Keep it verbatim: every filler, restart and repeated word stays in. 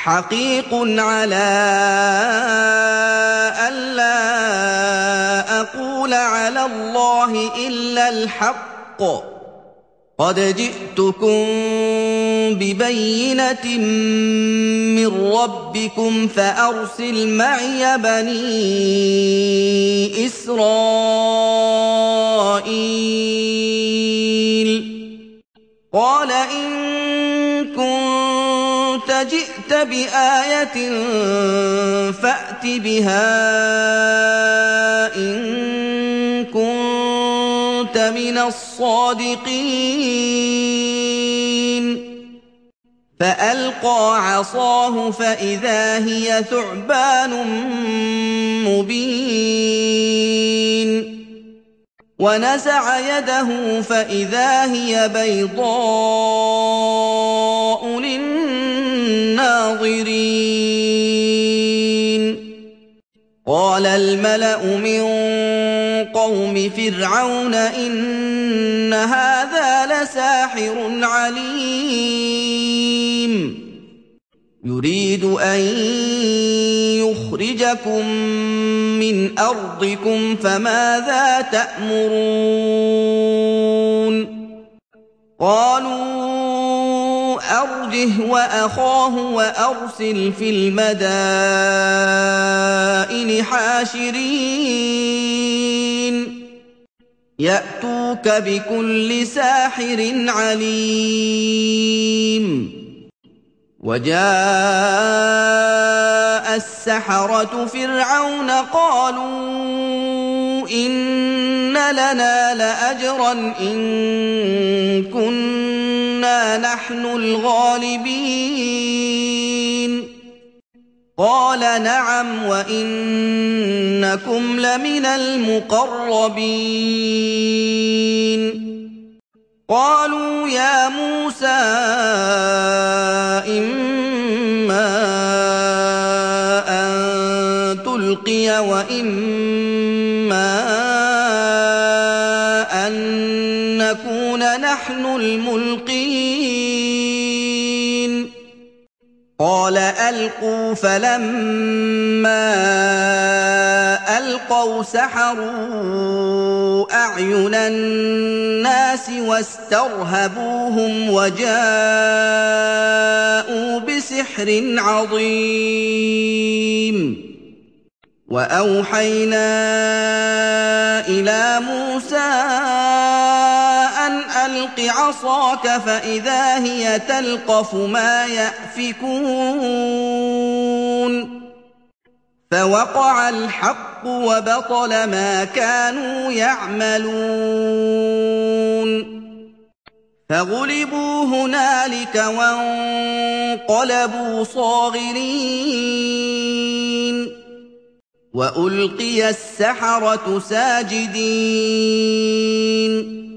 حَقِيقٌ عَلَىٰ أَلَّا أَقُولَ عَلَى اللَّهِ إِلَّا الْحَقَّ ۚ قَدْ جِئْتُكُم بِبَيِّنَةٍ مِّن رَّبِّكُمْ فَأَرْسِلْ مَعِيَ بَنِي إِسْرَائِيلَ قَالَ إِن كُنتَ جِئْتَ بِآيَةٍ فَأْتِ بِهَا إِن كُنتَ مِنَ الصَّادِقِينَ فَأَلْقَىٰ عَصَاهُ فَإِذَا هِيَ ثُعْبَانٌ مُّبِينٌ وَنَزَعَ يَدَهُ فَإِذَا هِيَ بَيْضَاءُ لِلنَّاظِرِينَ قَالَ الْمَلَأُ مِن قَوْمِ فِرْعَوْنَ إِنَّ هَٰذَا لَسَاحِرٌ عَلِيمٌ يُرِيدُ أَن يُخْرِجَكُم مِّنْ أَرْضِكُمْ فَمَاذَا تَأْمُرُونَ قَالُوا أَرْجِهْ وَأَخَاهُ وَأَرْسِلْ فِي الْمَدَائِنِ حَاشِرِينَ يَأْتُوكَ بِكُلِّ سَاحِرٍ عَلِيمٍ وَجَاءَ السَّحَرَةُ فِرْعَوْنَ قَالُوا إِنَّ لَنَا لَأَجْرًا إِن كُنَّا نَحْنُ الْغَالِبِينَ قَالَ نَعَمْ وَإِنَّكُمْ لَمِنَ الْمُقَرَّبِينَ قَالُوا يَا مُوسَىٰ إِمَّا أَن تُلْقِيَ وَإِمَّا أَن نَّكُونَ نَحْنُ الْمُلْقِينَ قَالَ أَلْقُوا فَلَمَّا أَلْقَوْا سَحَرُوا أَعْيُنَ النَّاسِ وَاسْتَرْهَبُوهُمْ وَجَاءُوا بِسِحْرٍ عَظِيمٍ وَأَوْحَيْنَا إِلَىٰ مُوسَىٰ أَنْ أَلْقِ عَصَاكَ فَإِذَا هِيَ تَلْقَفُ مَا يَأْفِكُونَ فَوَقَعَ الْحَقُّ وَبَطَلَ مَا كَانُوا يَعْمَلُونَ فَغُلِبُوا هُنَالِكَ وَانقَلَبُوا صَاغِرِينَ وَأُلْقِيَ السَّحَرَةُ سَاجِدِينَ